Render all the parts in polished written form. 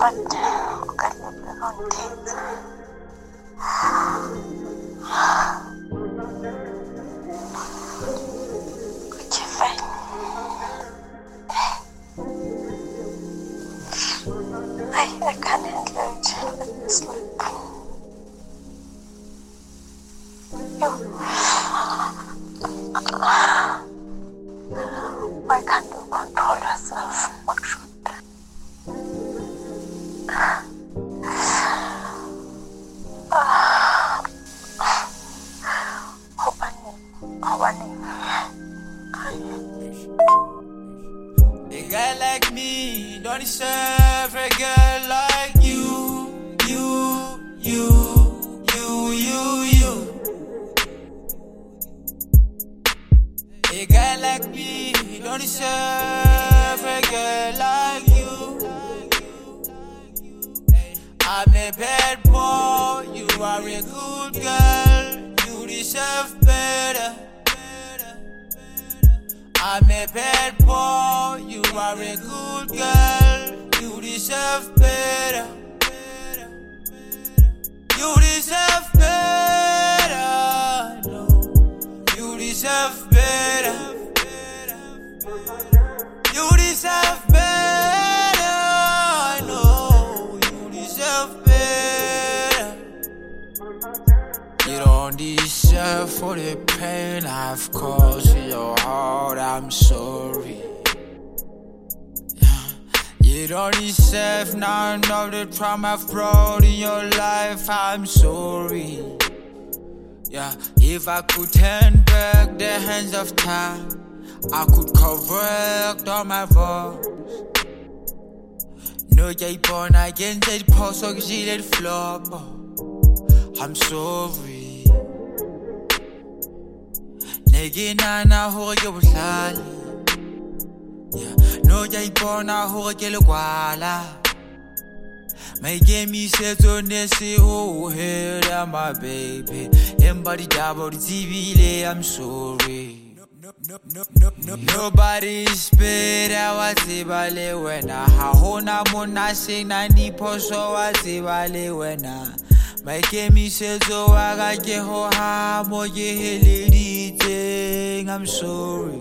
but got me back on things. Could you find I can't handle it at this point. Why can't you control yourself? What should A guy like me don't deserve a girl like you. A guy like me don't deserve a girl like you. I'm a bad boy, you are a good girl. You deserve better. I'm a bad boy, you are a good girl. You deserve better. You deserve better. No, you deserve better. You deserve better. No, you deserve better. You don't deserve for the pain I've caused in your heart. I'm sorry. You don't deserve none of the trauma I've brought in your life. I'm sorry. Yeah, if I could turn back the hands of time, I could correct all my faults. No, you're born again, that pause, so she did flop. I'm sorry. Negi nana hore ke bohlale. No, you're born a hore ke lekwala. My game is set on the sea, oh, hey, my baby. Everybody double the TV, I'm sorry. Nobody's better, what's the valley when I hona mona sing 90% so what's the valley when I my game is set so I got your ha mo ye lady thing. I'm sorry.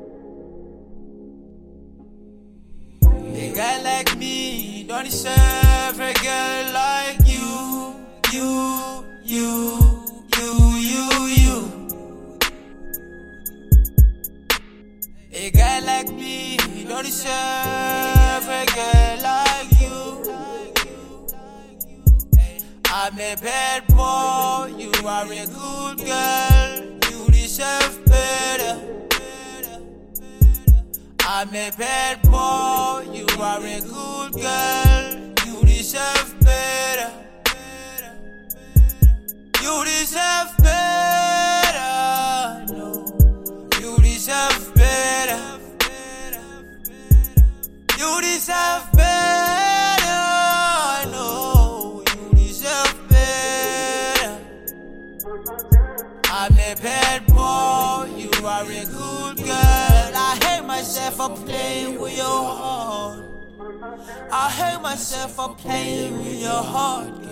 A guy like me don't deserve a girl like you. A guy like me don't deserve a girl like you. I'm a bad boy, you are a good girl. You deserve better. I'm a bad boy, you are a good girl. You deserve better. You deserve better. No, you deserve better. You deserve better. No, you deserve better. I'm a bad boy, you are a good girl. I hate myself for playing with your heart. I hate myself for playing with your heart, girl.